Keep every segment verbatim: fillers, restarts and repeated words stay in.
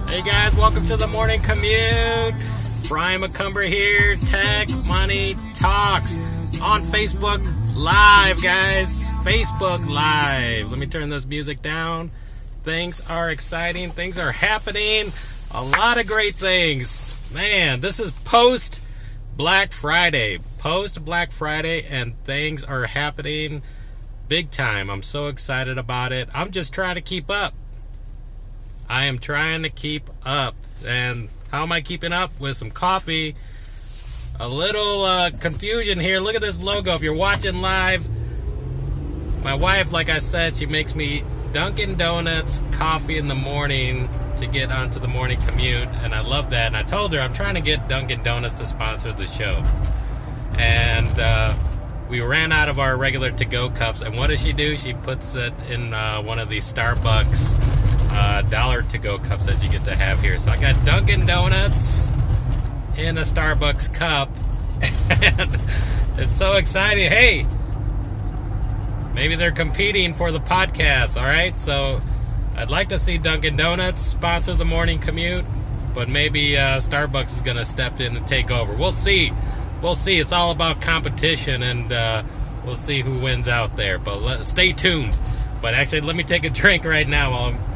Hey guys, welcome to the morning commute. Brian McCumber here, Tech Money Talks on Facebook Live, guys. Facebook Live. Let me turn this music down. Things are exciting. Things are happening. A lot of great things. Man, this is post Black Friday. Post Black Friday, and things are happening big time. I'm so excited about it. I'm just trying to keep up. I am trying to keep up. And how am I keeping up? With some coffee. A little uh, confusion here. Look at this logo. If you're watching live, my wife, like I said, she makes me Dunkin' Donuts coffee in the morning to get onto the morning commute. And I love that. And I told her I'm trying to get Dunkin' Donuts to sponsor the show. And uh, we ran out of our regular to-go cups. And what does she do? She puts it in uh, one of these Starbucks Uh, dollar to-go cups that you get to have here. So I got Dunkin' Donuts in a Starbucks cup, and it's so exciting. Hey, maybe they're competing for the podcast, all right? So I'd like to see Dunkin' Donuts sponsor the morning commute, but maybe uh, Starbucks is going to step in and take over. We'll see. We'll see. It's all about competition, and uh, we'll see who wins out there. But let, stay tuned. But actually, let me take a drink right now while I'm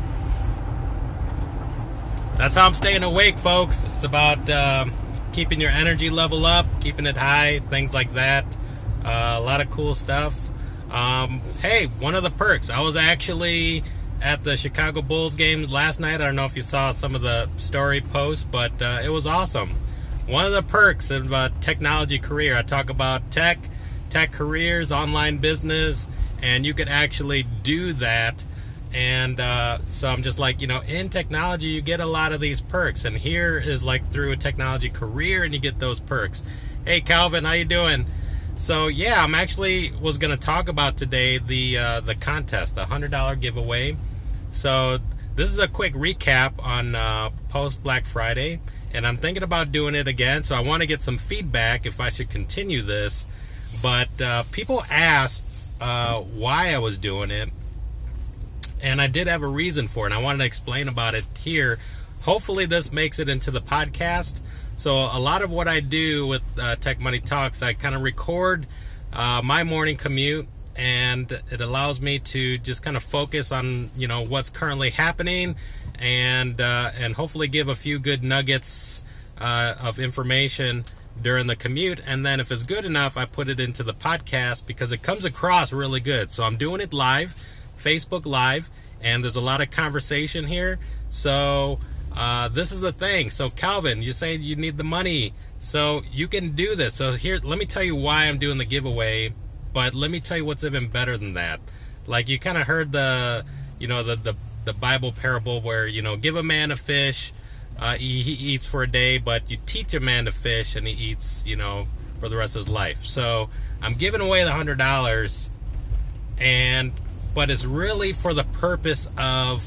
That's how I'm staying awake, folks. It's about uh, keeping your energy level up, keeping it high, things like that. Uh, a lot of cool stuff. Um, hey, one of the perks. I was actually at the Chicago Bulls game last night. I don't know if you saw some of the story posts, but uh, it was awesome. One of the perks of a technology career. I talk about tech, tech careers, online business, and you could actually do that. And uh, so I'm just like, you know, in technology, you get a lot of these perks. And here is like through a technology career, and you get those perks. Hey, Calvin, how you doing? So, yeah, I'm actually was going to talk about today the uh, the contest, the one hundred dollars giveaway. So this is a quick recap on uh, post-Black Friday. And I'm thinking about doing it again. So I want to get some feedback if I should continue this. But uh, people asked uh, why I was doing it. And I did have a reason for it, and I wanted to explain about it here. Hopefully this makes it into the podcast. So a lot of what I do with uh, Tech Money Talks, I kind of record uh, my morning commute, and it allows me to just kind of focus on, you know, what's currently happening, and uh, and hopefully give a few good nuggets uh, of information during the commute. And then if it's good enough, I put it into the podcast because it comes across really good. So I'm doing it live. Facebook Live, and there's a lot of conversation here. So uh, this is the thing. So Calvin, you say you need the money, so you can do this. So here, let me tell you why I'm doing the giveaway, but let me tell you what's even better than that. Like, you kind of heard the, you know, the, the the Bible parable where, you know, give a man a fish, uh, he, he eats for a day, but you teach a man to fish, and he eats, you know, for the rest of his life. So I'm giving away the one hundred dollars, and but it's really for the purpose of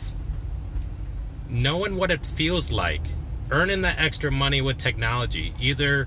knowing what it feels like, earning that extra money with technology, either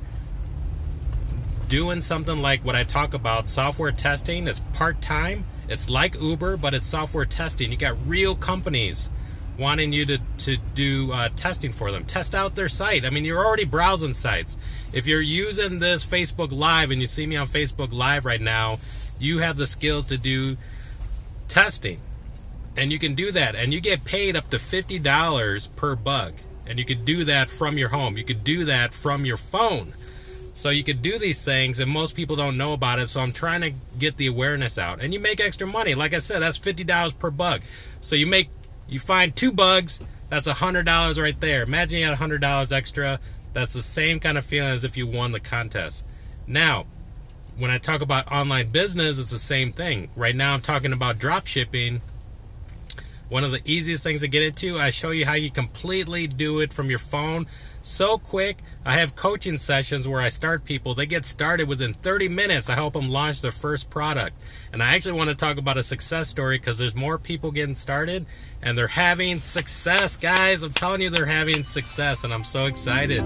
doing something like what I talk about, software testing. It's part-time. It's like Uber, but it's software testing. You got real companies wanting you to, to do uh, testing for them. Test out their site. I mean, you're already browsing sites. If you're using this Facebook Live and you see me on Facebook Live right now, you have the skills to do testing, and you can do that, and you get paid up to fifty dollars per bug, and you could do that from your home. You could do that from your phone. So you could do these things, and most people don't know about it. So I'm trying to get the awareness out, and you make extra money. Like I said, that's fifty dollars per bug. So you make you find two bugs, that's one hundred dollars right there. Imagine you had one hundred dollars extra. That's the same kind of feeling as if you won the contest. Now, when I talk about online business, it's the same thing. Right now I'm talking about drop shipping. One of the easiest things to get into, I show you how you completely do it from your phone. So quick. I have coaching sessions where I start people. They get started within thirty minutes. I help them launch their first product. And I actually want to talk about a success story because there's more people getting started and they're having success, guys. I'm telling you, they're having success, and I'm so excited.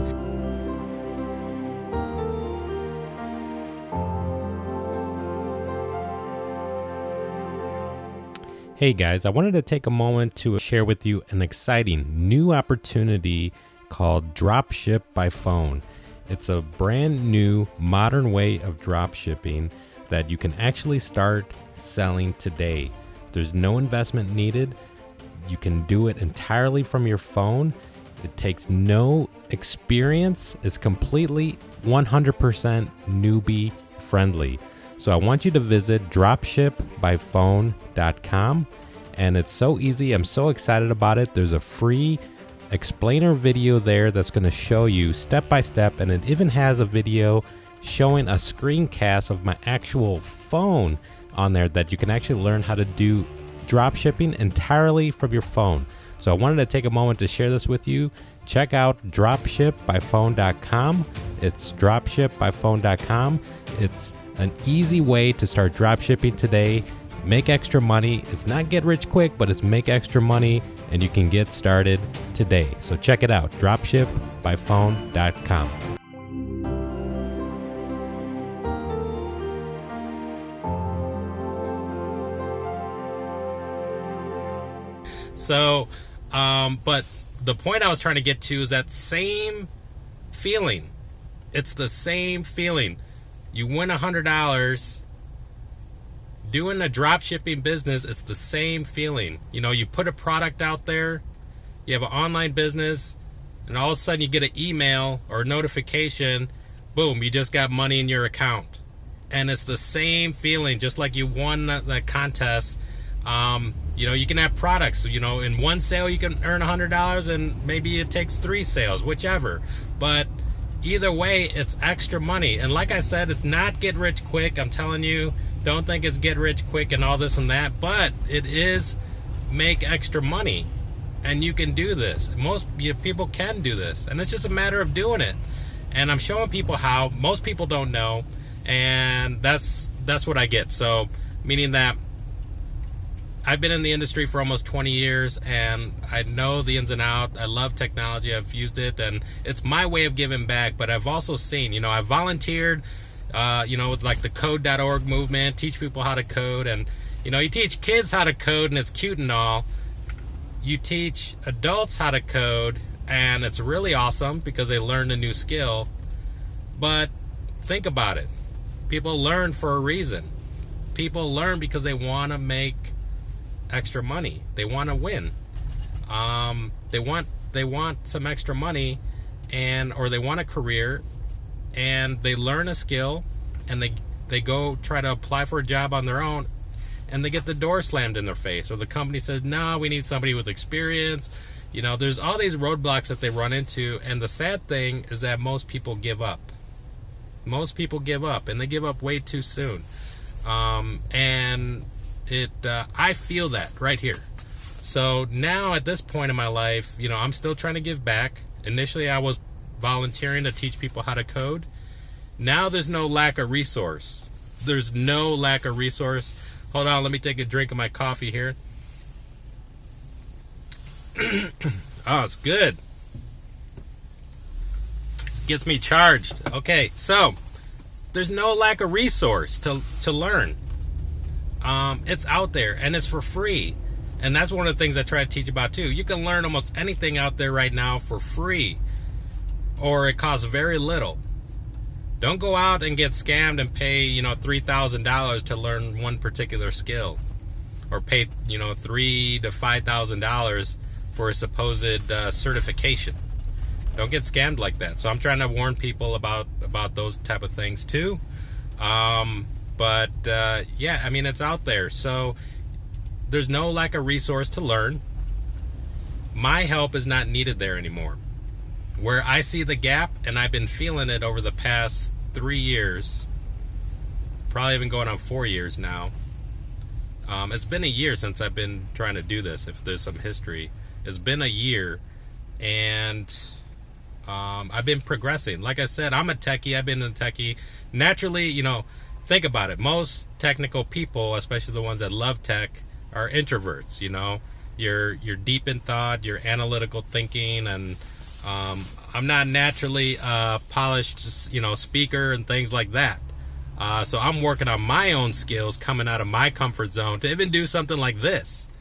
Hey guys, I wanted to take a moment to share with you an exciting new opportunity called Dropship by Phone. It's a brand new modern way of drop shipping that you can actually start selling today. There's no investment needed. You can do it entirely from your phone. It takes no experience. It's completely one hundred percent newbie friendly. So I want you to visit dropship by phone dot com, and it's so easy. I'm so excited about it. There's a free explainer video there that's going to show you step by step, and it even has a video showing a screencast of my actual phone on there that you can actually learn how to do drop shipping entirely from your phone. So I wanted to take a moment to share this with you. Check out dropship by phone dot com. It's dropship by phone dot com. It's an easy way to start drop shipping today. Make extra money. It's not get rich quick, but it's make extra money, and you can get started today. So check it out, dropship by phone dot com. So, um, but the point I was trying to get to is that same feeling. It's the same feeling. You win one hundred dollars. Doing a drop shipping business, it's the same feeling. You know, you put a product out there, you have an online business, and all of a sudden you get an email or a notification, boom, you just got money in your account. And it's the same feeling, just like you won that, that contest. Um, you know, you can have products, you know, in one sale you can earn one hundred dollars, and maybe it takes three sales, whichever. But either way, it's extra money. And like I said, it's not get rich quick. I'm telling you, don't think it's get rich quick and all this and that, but it is make extra money. And you can do this. Most you know, people can do this, and it's just a matter of doing it. And I'm showing people how. Most people don't know, and that's that's what I get. So, meaning that I've been in the industry for almost twenty years, and I know the ins and outs. I love technology. I've used it, and it's my way of giving back. But I've also seen, you know, I've volunteered, uh, you know, with like the code dot org movement, teach people how to code. And, you know, you teach kids how to code, and it's cute and all. You teach adults how to code, and it's really awesome because they learn a new skill. But think about it. People learn for a reason. People learn because they want to make extra money. They want to win. Um, they want they want some extra money, and or they want a career, and they learn a skill, and they they go try to apply for a job on their own, and they get the door slammed in their face, or the company says, no, we need somebody with experience. You know, there's all these roadblocks that they run into, and the sad thing is that most people give up. Most people give up, and they give up way too soon. Um, and It, uh, I feel that right here. So now at this point in my life, you know, I'm still trying to give back. Initially, I was volunteering to teach people how to code. Now there's no lack of resource. There's no lack of resource. Hold on, let me take a drink of my coffee here. Oh, it's good. Gets me charged. Okay, so there's no lack of resource to to learn. Um, it's out there, and it's for free. And that's one of the things I try to teach about too. You can learn almost anything out there right now for free, or it costs very little. Don't go out and get scammed and pay, you know, three thousand dollars to learn one particular skill, or pay, you know, three to five thousand dollars for a supposed uh, certification. Don't get scammed like that. So I'm trying to warn people about about those type of things too. Um, But, uh, yeah, I mean, it's out there. So there's no lack of resource to learn. My help is not needed there anymore. Where I see the gap, and I've been feeling it over the past three years, probably been going on four years now. Um, it's been a year since I've been trying to do this, if there's some history. It's been a year, and um, I've been progressing. Like I said, I'm a techie. I've been a techie. Naturally, you know, think about it. Most technical people, especially the ones that love tech, are introverts. You know, you're you're deep in thought, you're analytical thinking, and um, I'm not naturally a polished, you know, speaker and things like that. Uh, so I'm working on my own skills, coming out of my comfort zone to even do something like this.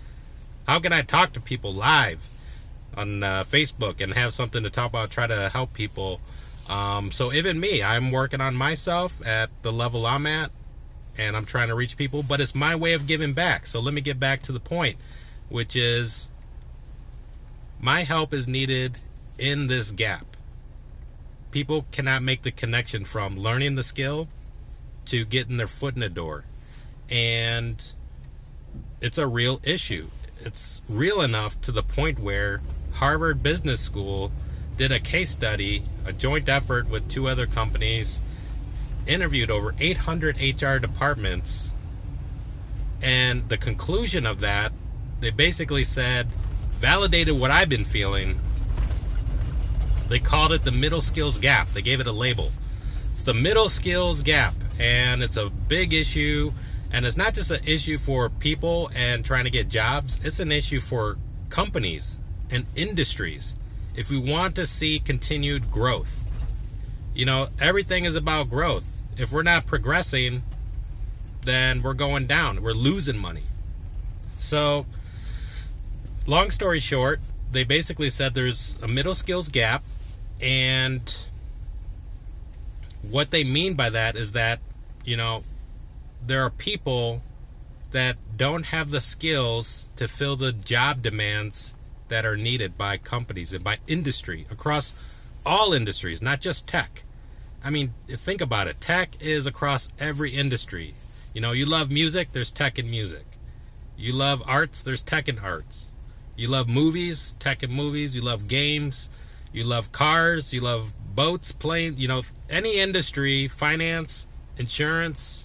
How can I talk to people live on uh, Facebook and have something to talk about, try to help people? Um, so even me, I'm working on myself at the level I'm at, and I'm trying to reach people, but it's my way of giving back. So let me get back to the point, which is my help is needed in this gap. People cannot make the connection from learning the skill to getting their foot in the door. And it's a real issue. It's real enough to the point where Harvard Business School did a case study, a joint effort with two other companies, interviewed over eight hundred H R departments, and the conclusion of that, they basically said, validated what I've been feeling. They called it the middle skills gap. They gave it a label. It's the middle skills gap, and it's a big issue. And it's not just an issue for people and trying to get jobs. It's an issue for companies and industries. If we want to see continued growth, you know, everything is about growth. If we're not progressing, then we're going down. We're losing money. So, long story short, they basically said there's a middle skills gap, and what they mean by that is that, you know, there are people that don't have the skills to fill the job demands that are needed by companies and by industry, across all industries, not just tech. I mean, think about it. Tech is across every industry. You know, you love music, there's tech in music. You love arts, there's tech in arts. You love movies, tech in movies. You love games. You love cars. You love boats, planes. You know, any industry, finance, insurance,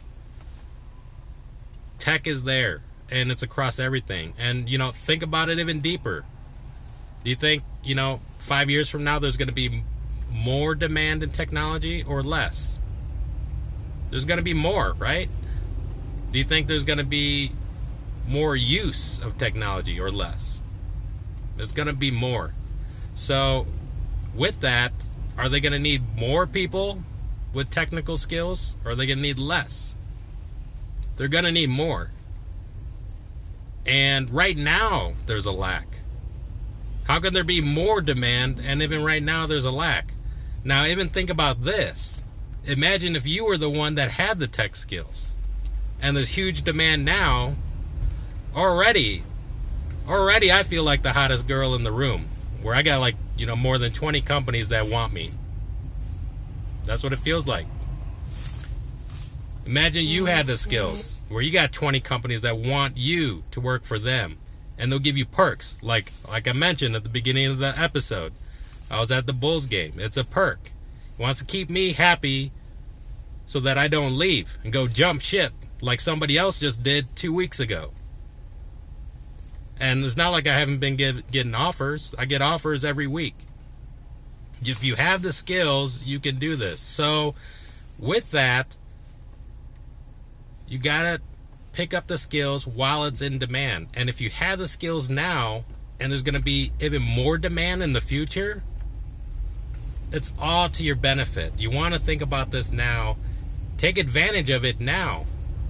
tech is there, and it's across everything. And, you know, think about it even deeper. Do you think, you know, five years from now there's going to be more demand in technology or less? There's going to be more, right? Do you think there's going to be more use of technology or less? There's going to be more. So, with that, are they going to need more people with technical skills, or are they going to need less? They're going to need more. And right now, there's a lack. How can there be more demand, and even right now, there's a lack? Now, even think about this. Imagine if you were the one that had the tech skills, and there's huge demand now. Already, already I feel like the hottest girl in the room, where I got like, you know, more than twenty companies that want me. That's what it feels like. Imagine you had the skills where you got twenty companies that want you to work for them, and they'll give you perks. Like like I mentioned at the beginning of the episode, I was at the Bulls game. It's a perk. He wants to keep me happy so that I don't leave and go jump ship like somebody else just did two weeks ago. And it's not like I haven't been give, getting offers. I get offers every week. If you have the skills, you can do this. So with that, you got to pick up the skills while it's in demand. And if you have the skills now, and there's going to be even more demand in the future, it's all to your benefit. You want to think about this now. Take advantage of it now.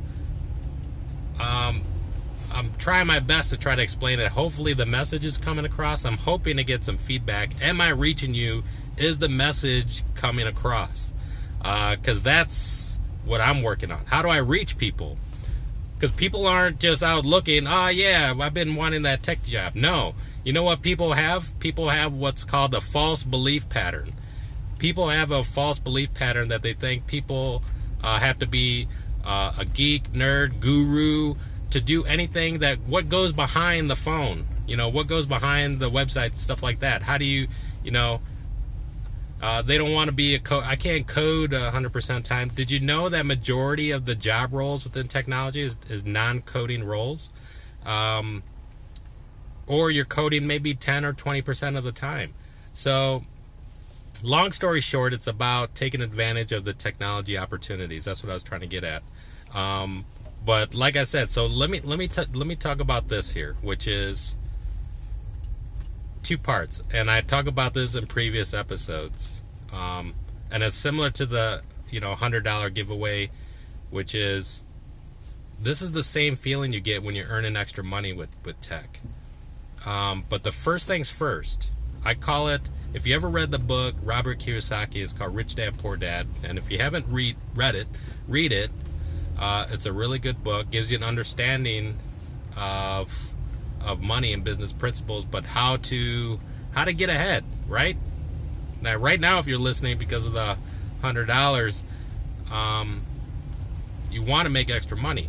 Um, I'm trying my best to try to explain it. Hopefully the message is coming across. I'm hoping to get some feedback. Am I reaching you? Is the message coming across? Because uh, that's what I'm working on. How do I reach people? Because people aren't just out looking, oh yeah, I've been wanting that tech job. No. You know what people have? People have what's called a false belief pattern. People have a false belief pattern that they think people uh, have to be uh, a geek, nerd, guru to do anything that, what goes behind the phone, you know, what goes behind the website, stuff like that. How do you, you know, uh, they don't want to be a code. I can't code one hundred percent time. Did you know that majority of the job roles within technology is, is non-coding roles? Um, or you're coding maybe ten or twenty percent of the time. So, long story short, it's about taking advantage of the technology opportunities. That's what I was trying to get at. Um, But like I said, so let me let me t- let me talk about this here, which is two parts, and I talk about this in previous episodes, um, and it's similar to the you know one hundred dollar giveaway, which is this is the same feeling you get when you're earning extra money with with tech. Um, but the first things first, I call it, if you ever read the book, Robert Kiyosaki, it's called Rich Dad, Poor Dad. And if you haven't read, read it, read it. Uh, it's a really good book. Gives you an understanding of of money and business principles, but how to how to get ahead, right? Now, right now, if you're listening because of the one hundred dollars, um, you want to make extra money.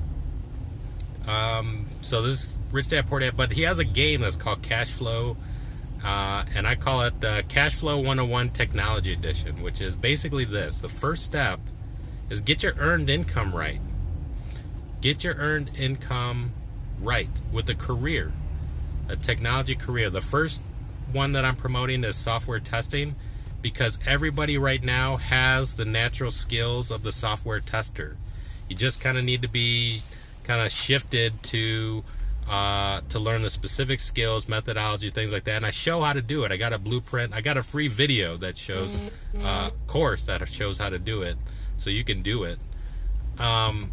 Um, so this is Rich Dad, Poor Dad, but he has a game that's called Cash Flow, uh, and I call it uh, Cash Flow one oh one Technology Edition, which is basically this. The first step is get your earned income right. Get your earned income right with a career, a technology career. The first one that I'm promoting is software testing, because everybody right now has the natural skills of the software tester. You just kind of need to be kind of shifted to uh, to learn the specific skills, methodology, things like that. And I show how to do it. I got a blueprint. I got a free video that shows uh, course that shows how to do it, so you can do it. Um,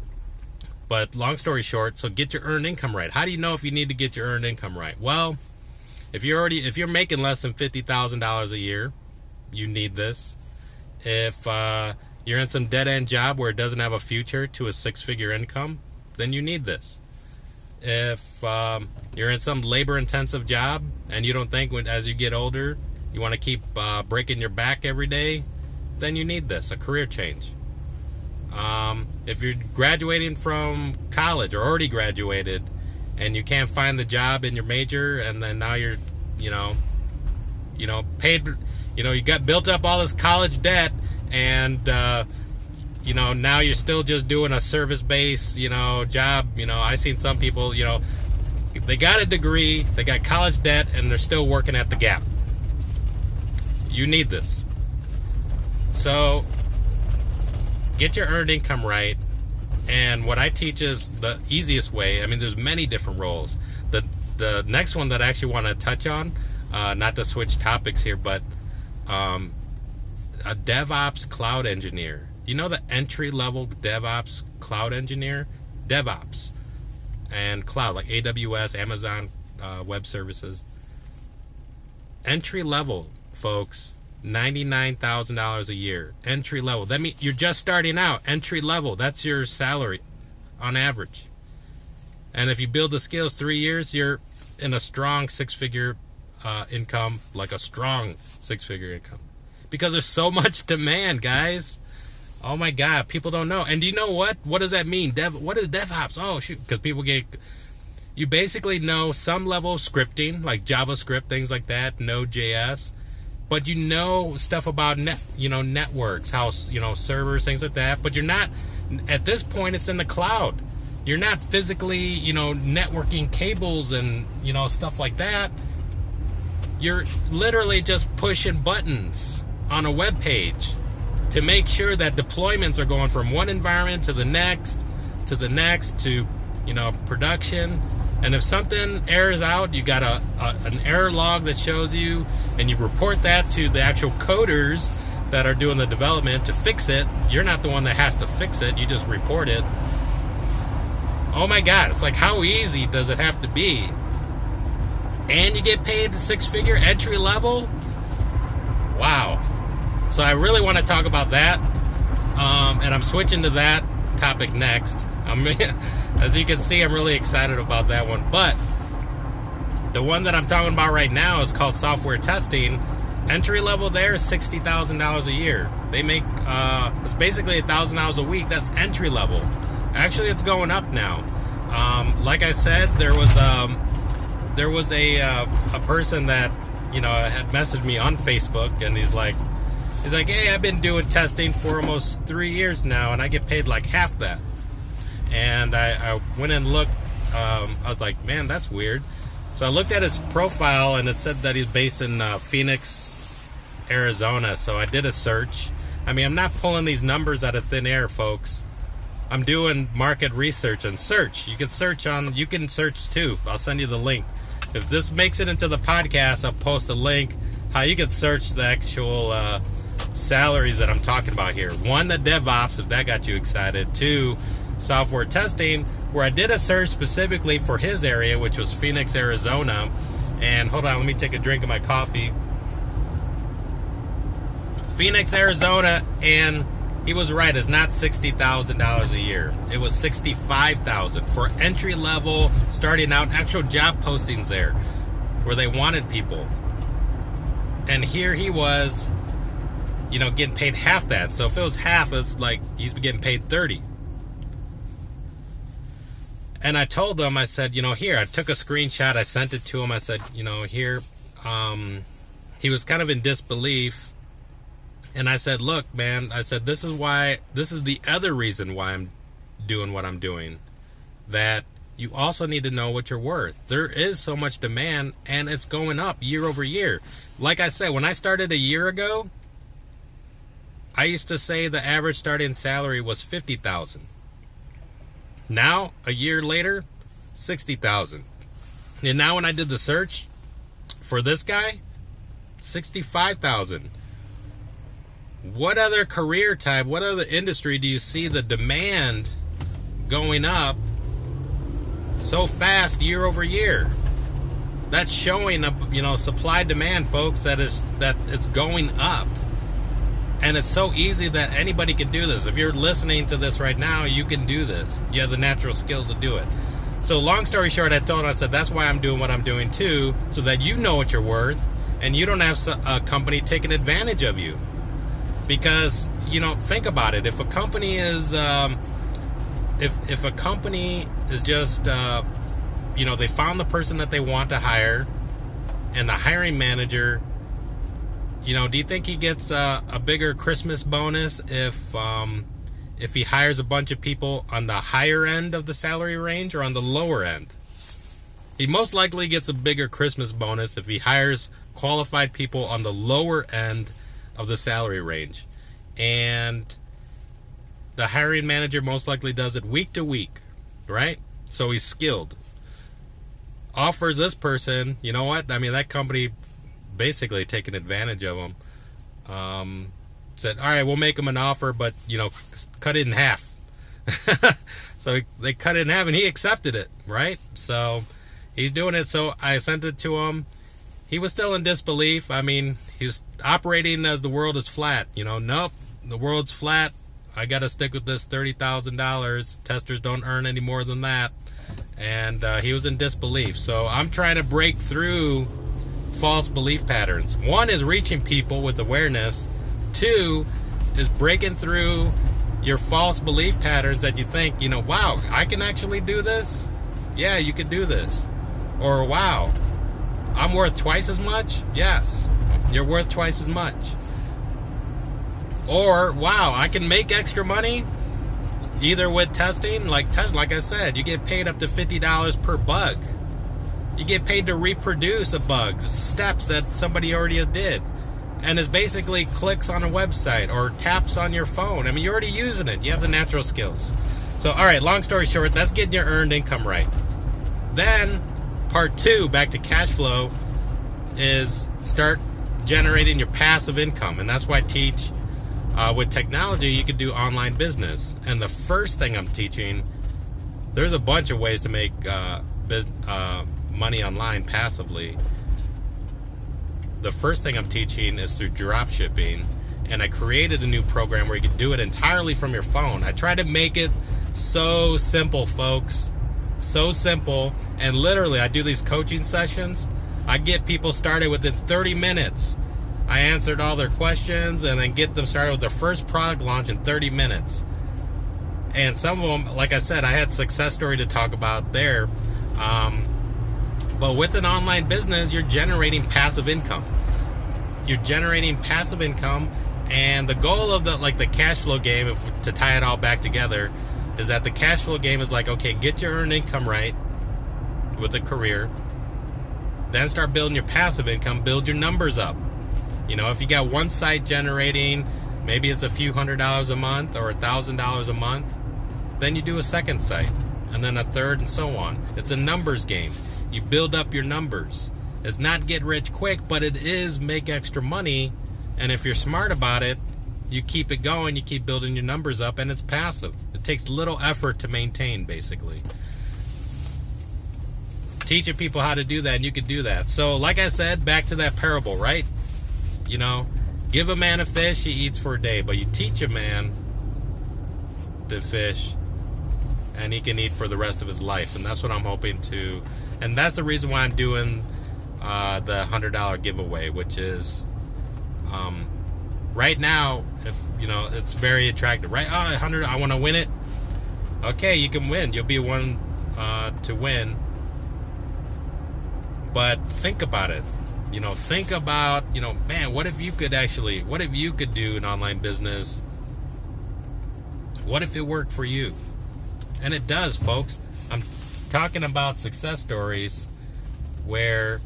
but long story short, so get your earned income right. How do you know if you need to get your earned income right? Well, if you're already if you're making less than fifty thousand dollars a year, you need this. If uh, you're in some dead-end job where it doesn't have a future to a six-figure income, then you need this. If um, you're in some labor-intensive job and you don't think when, as you get older you want to keep uh, breaking your back every day, then you need this, a career change. Um, if you're graduating from college or already graduated and you can't find the job in your major, and then now you're, you know, you know, paid, you know, you got built up all this college debt, and uh, you know, now you're still just doing a service-based, you know, job. You know, I seen some people, you know, they got a degree, they got college debt, and they're still working at the Gap. You need this. So get your earned income right. And what I teach is the easiest way. I mean, there's many different roles. The the next one that I actually want to touch on, uh, not to switch topics here, but um, a DevOps cloud engineer. You know the entry-level DevOps cloud engineer? DevOps and cloud, like A W S, Amazon uh, Web Services. Entry-level, folks, ninety-nine thousand dollars a year. Entry level. That means you're just starting out. Entry level. That's your salary on average. And if you build the skills three years, you're in a strong six-figure uh, income, like a strong six-figure income. Because there's so much demand, guys. Oh my God, people don't know. And do you know what? What does that mean? Dev. What is DevOps? Oh shoot, because people get. You basically know some level of scripting, like JavaScript, things like that, Node.js. But you know stuff about net, you know, networks, how, you know, servers, things like that. But you're not, at this point, it's in the cloud. You're not physically, you know, networking cables and, you know, stuff like that. You're literally just pushing buttons on a web page to make sure that deployments are going from one environment to the next, to the next, to, you know, production. And if something errors out, you got a, a an error log that shows you, and you report that to the actual coders that are doing the development to fix it. You're not the one that has to fix it. You just report it. Oh my God, it's like, how easy does it have to be? And you get paid six-figure entry level? Wow. So I really want to talk about that. Um, and I'm switching to that topic next. I'm, as you can see, I'm really excited about that one. But the one that I'm talking about right now is called software testing. Entry level there is sixty thousand dollars a year. They make, uh, it's basically one thousand dollars a week. That's entry level. Actually, it's going up now. Um, like I said, there was um, there was a uh, a person that, you know, had messaged me on Facebook, and he's like, he's like, hey, I've been doing testing for almost three years now, and I get paid like half that. And I, I went and looked. Um, I was like, man, that's weird. So I looked at his profile, and it said that he's based in uh, Phoenix, Arizona. So I did a search. I mean, I'm not pulling these numbers out of thin air, folks. I'm doing market research and search. You can search on, you can search too. I'll send you the link. If this makes it into the podcast, I'll post a link how you can search the actual uh, salaries that I'm talking about here. One, the DevOps, if that got you excited. Two, software testing, where I did a search specifically for his area, which was Phoenix, Arizona. And hold on, let me take a drink of my coffee. Phoenix, Arizona, and he was right. It's not sixty thousand dollars a year. It was sixty-five thousand dollars for entry level, starting out, actual job postings there where they wanted people. And here he was, you know, getting paid half that. So if it was half, it's like he's getting paid thirty. And I told him, I said, you know, here, I took a screenshot, I sent it to him. I said, you know, here, um, he was kind of in disbelief. And I said, look, man, I said, this is why, this is the other reason why I'm doing what I'm doing. That you also need to know what you're worth. There is so much demand, and it's going up year over year. Like I said, when I started a year ago, I used to say the average starting salary was fifty thousand dollars. Now, a year later, sixty thousand dollars. And now when I did the search for this guy, sixty-five thousand dollars. What other career type, what other industry do you see the demand going up so fast year over year? That's showing up, you know, supply demand, folks, that is that it's going up. And it's so easy that anybody can do this. If you're listening to this right now, you can do this. You have the natural skills to do it. So long story short, I told him, I said, that's why I'm doing what I'm doing too, so that you know what you're worth and you don't have a company taking advantage of you. Because, you know, think about it. If a company is, um, if, if a company is just, uh, you know, they found the person that they want to hire, and the hiring manager, you know, do you think he gets uh, a bigger Christmas bonus if um, if he hires a bunch of people on the higher end of the salary range or on the lower end? He most likely gets a bigger Christmas bonus if he hires qualified people on the lower end of the salary range. And the hiring manager most likely does it week to week, right? So he's skilled. Offers this person, you know what? I mean, that company basically taking advantage of him. Um, said, all right, we'll make him an offer, but, you know, cut it in half. So they cut it in half, and he accepted it, right? So he's doing it. So I sent it to him. He was still in disbelief. I mean, he was operating as the world is flat. You know, nope, the world's flat. I got to stick with this thirty thousand dollars. Testers don't earn any more than that. And uh, he was in disbelief. So I'm trying to break through false belief patterns. One is reaching people with awareness. Two is breaking through your false belief patterns that you think, you know, wow, I can actually do this. Yeah, you can do this. Or, wow, I'm worth twice as much. Yes, you're worth twice as much. Or, wow, I can make extra money either with testing, like test, like I said, you get paid up to fifty dollars per bug. You get paid to reproduce a bug, steps that somebody already did. And it's basically clicks on a website or taps on your phone. I mean, you're already using it. You have the natural skills. So, all right, long story short, that's getting your earned income right. Then, part two, back to cash flow, is start generating your passive income. And that's why I teach uh, with technology, you can do online business. And the first thing I'm teaching, there's a bunch of ways to make uh, business, uh, money online passively. The first thing I'm teaching is through drop shipping, and I created a new program where you can do it entirely from your phone. I try to make it so simple, folks, so simple. And literally, I do these coaching sessions. I get people started within thirty minutes. I answered all their questions and then get them started with their first product launch in thirty minutes. And some of them, like I said, I had success story to talk about there. Um, But with an online business, you're generating passive income. You're generating passive income, and the goal of the like the cash flow game, if, to tie it all back together, is that the cash flow game is like, okay, get your earned income right with a career, then start building your passive income, build your numbers up. You know, if you got one site generating, maybe it's a few hundred dollars a month or a thousand dollars a month, then you do a second site, and then a third, and so on. It's a numbers game. You build up your numbers. It's not get rich quick, but it is make extra money. And if you're smart about it, you keep it going, you keep building your numbers up, and it's passive. It takes little effort to maintain, basically. teaching people how to do that, and you can do that. So like I said, back to that parable, right? You know, give a man a fish, he eats for a day, but you teach a man to fish and he can eat for the rest of his life. And that's what I'm hoping to, and that's the reason why I'm doing uh, the one hundred dollar giveaway, which is um, right now, if you know, it's very attractive, right? Oh, one hundred, I want to win it. Okay, you can win. You'll be one uh, to win. But think about it. You know, think about, you know, man, what if you could actually, what if you could do an online business? What if it worked for you? And it does, folks. I'm talking about success stories where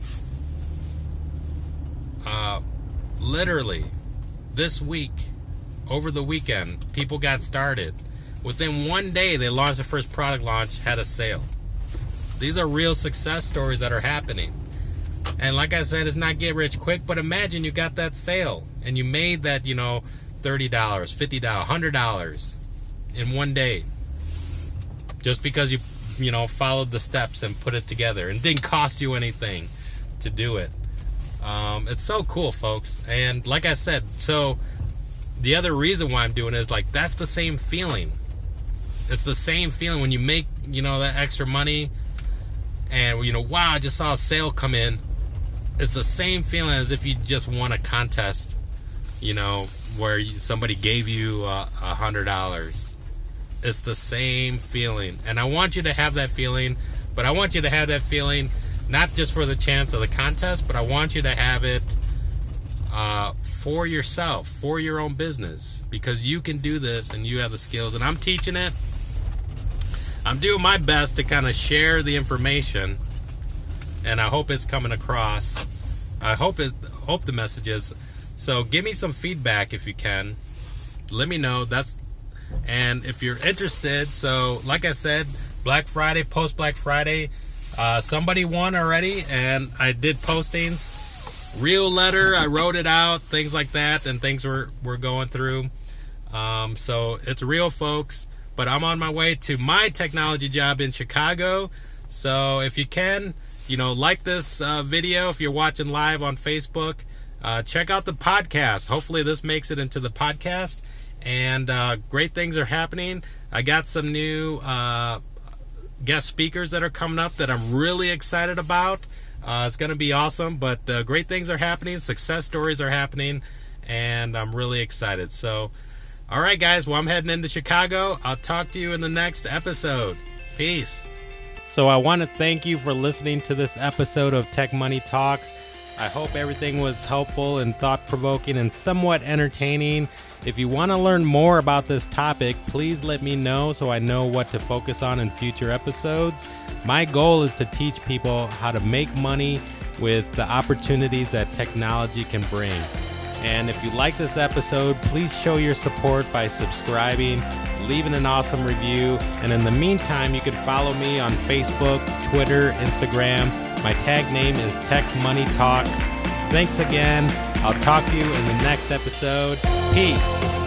uh, literally this week, over the weekend, people got started. Within one day, they launched the first product launch, had a sale. These are real success stories that are happening. And like I said, it's not get rich quick, but imagine you got that sale and you made that, you know, thirty dollars, fifty dollars, one hundred dollars in one day. Just because you, you know, followed the steps and put it together and didn't cost you anything to do it. Um, it's so cool, folks. And like I said, so the other reason why I'm doing it is like, that's the same feeling. It's the same feeling when you make, you know, that extra money and, you know, wow, I just saw a sale come in. It's the same feeling as if you just won a contest, you know, where you, somebody gave you a uh, hundred dollars. It's the same feeling. And I want you to have that feeling, but I want you to have that feeling not just for the chance of the contest, but I want you to have it uh, for yourself, for your own business, because you can do this and you have the skills. And I'm teaching it. I'm doing my best to kind of share the information, and I hope it's coming across. I hope it, hope the message is. So give me some feedback if you can. Let me know. That's and if you're interested. So like I said, Black Friday, post Black Friday, uh, somebody won already, and I did postings. Real letter, I wrote it out, things like that, and things we're we're going through. Um, so it's real, folks. But I'm on my way to my technology job in Chicago. So if you can, you know, like this uh, video, if you're watching live on Facebook, uh, check out the podcast. Hopefully this makes it into the podcast. And uh, great things are happening. I got some new uh, guest speakers that are coming up that I'm really excited about. Uh, it's going to be awesome. But uh, great things are happening. Success stories are happening. And I'm really excited. So, all right, guys. Well, I'm heading into Chicago. I'll talk to you in the next episode. Peace. So I want to thank you for listening to this episode of Tech Money Talks. I hope everything was helpful and thought-provoking and somewhat entertaining. If you want to learn more about this topic, please let me know so I know what to focus on in future episodes. My goal is to teach people how to make money with the opportunities that technology can bring. And if you like this episode, please show your support by subscribing, leaving an awesome review. And in the meantime, you can follow me on Facebook, Twitter, Instagram. My tag name is Tech Money Talks. Thanks again. I'll talk to you in the next episode. Peace.